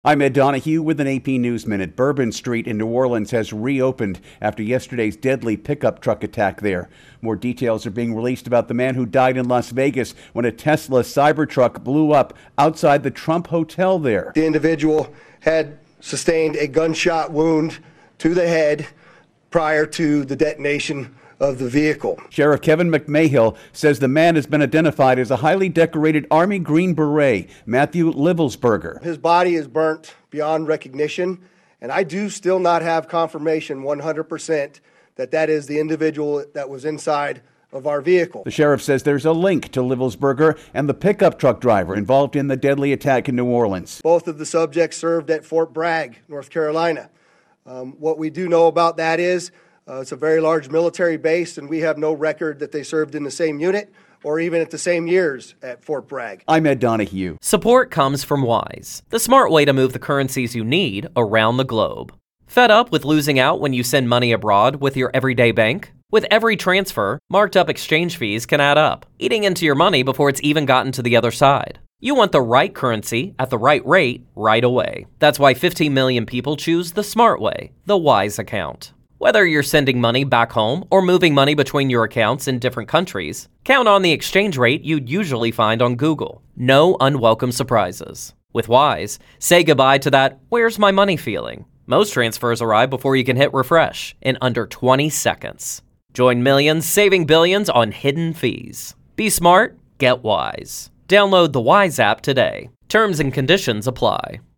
I'm Ed Donahue with an AP News Minute. Bourbon Street in New Orleans has reopened after yesterday's deadly pickup truck attack there. More details are being released about the man who died in Las Vegas when a Tesla Cybertruck blew up outside the Trump Hotel there. The individual had sustained a gunshot wound to the head prior to the detonation of the vehicle. Sheriff Kevin McMahill says the man has been identified as a highly decorated Army Green Beret, Matthew Livelsberger. His body is burnt beyond recognition, and I do still not have confirmation 100% that that is the individual that was inside of our vehicle. The sheriff says there's a link to Livelsberger and the pickup truck driver involved in the deadly attack in New Orleans. Both of the subjects served at Fort Bragg, North Carolina. What we do know about that is it's a very large military base, and we have no record that they served in the same unit or even at the same years at Fort Bragg. I'm Ed Donahue. Support comes from Wise, the smart way to move the currencies you need around the globe. Fed up with losing out when you send money abroad with your everyday bank? With every transfer, marked up exchange fees can add up, eating into your money before it's even gotten to the other side. You want the right currency at the right rate right away. That's why 15 million people choose the smart way, the Wise account. Whether you're sending money back home or moving money between your accounts in different countries, count on the exchange rate you'd usually find on Google. No unwelcome surprises. With Wise, say goodbye to that "where's my money" feeling. Most transfers arrive before you can hit refresh in under 20 seconds. Join millions saving billions on hidden fees. Be smart, get Wise. Download the Wise app today. Terms and conditions apply.